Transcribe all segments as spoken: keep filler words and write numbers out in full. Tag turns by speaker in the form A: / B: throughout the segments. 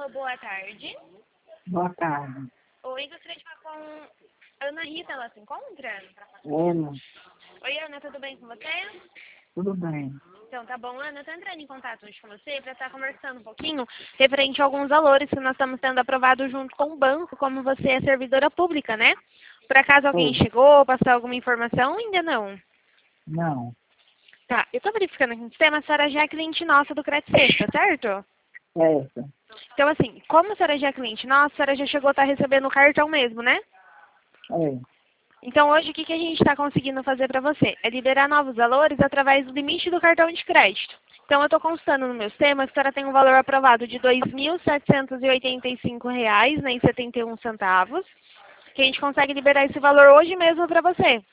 A: Alô, boa tarde.
B: Boa tarde.
A: Oi, gostaria de falar com Ana Rita, ela se encontra?
B: Ela,
A: Oi, Ana, tudo bem com você?
B: tudo bem.
A: Então, tá bom, Ana, eu tô entrando em contato hoje com você para estar conversando um pouquinho referente a alguns valores que nós estamos tendo aprovado junto com o banco, como você é servidora pública, né? Por acaso alguém
B: Oi.
A: chegou, passou alguma informação? Ainda não.
B: Não,
A: Tá, eu tô verificando aqui no sistema, a senhora já é cliente nossa do Crédito Sexta, certo?
B: essa.
A: Então, assim, como a senhora já é cliente nossa, a senhora já chegou a estar recebendo o cartão mesmo, né?
B: É.
A: Então, hoje, o que, que a gente está conseguindo fazer para você? É liberar novos valores através do limite do cartão de crédito. Então, eu estou constando no meu sistema que a senhora tem um valor aprovado de dois mil setecentos e oitenta e cinco reais né, e setenta e um centavos, que a gente consegue liberar esse valor hoje mesmo para você.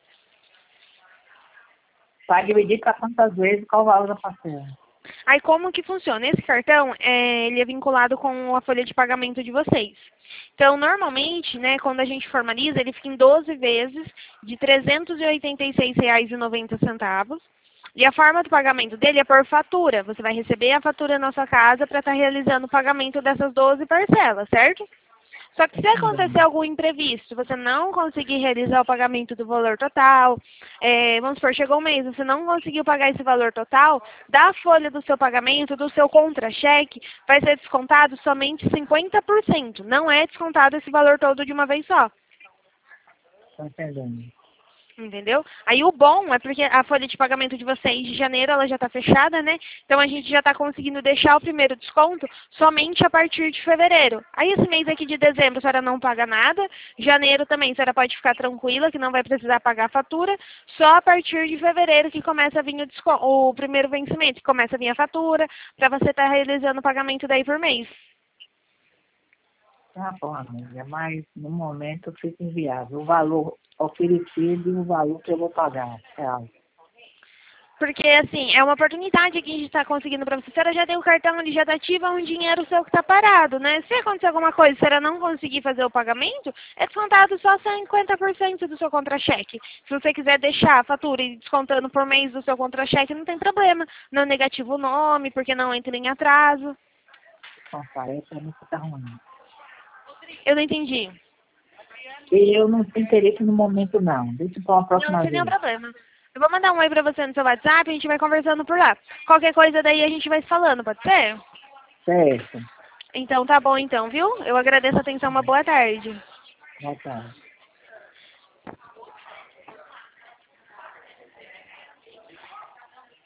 B: Vai dividir para quantas vezes, qual o valor da parcela?
A: Aí, como que funciona? Esse cartão, é, ele é vinculado com a folha de pagamento de vocês. Então, normalmente, né, quando a gente formaliza, ele fica em doze vezes de trezentos e oitenta e seis reais e noventa centavos. E a forma do pagamento dele é por fatura. Você vai receber a fatura na sua casa para estar realizando o pagamento dessas doze parcelas, certo? Só que se acontecer algum imprevisto, você não conseguir realizar o pagamento do valor total, é, vamos supor, chegou um mês, você não conseguiu pagar esse valor total, da folha do seu pagamento, do seu contra-cheque, vai ser descontado somente cinquenta por cento. Não é descontado esse valor todo de uma vez só.
B: Estou entendendo.
A: Entendeu? Aí o bom é porque a folha de pagamento de vocês de janeiro ela já está fechada, né? Então a gente já está conseguindo deixar o primeiro desconto somente a partir de fevereiro. Aí esse mês aqui de dezembro a senhora não paga nada. Janeiro também a senhora pode ficar tranquila que não vai precisar pagar a fatura. Só a partir de fevereiro que começa a vir o, desco- o primeiro vencimento, que começa a vir a fatura, para você estar realizando o pagamento daí por mês.
B: Tá bom, amiga, mas no momento fica inviável. O valor oferecido e o valor que eu vou pagar. É algo.
A: Porque, assim, é uma oportunidade que a gente está conseguindo para você. Se a senhora já tem o cartão, ele já está ativo, é um dinheiro seu que está parado, né? Se acontecer alguma coisa, se a senhora não conseguir fazer o pagamento, é descontado só cinquenta por cento do seu contra-cheque. Se você quiser deixar a fatura e descontando por mês do seu contra-cheque, não tem problema. Não é negativo o nome, porque não entra em atraso.
B: Então, parece que não fica ruim.
A: Eu não entendi.
B: E eu não tenho interesse no momento, não. Deixa para uma
A: Não, não
B: próxima
A: tem nenhum
B: vez.
A: problema. Eu vou mandar um oi pra você no seu WhatsApp, a gente vai conversando por lá. Qualquer coisa daí a gente vai se falando, pode ser?
B: Certo.
A: Então tá bom então, viu? Eu agradeço a atenção, uma boa tarde.
B: Boa tarde.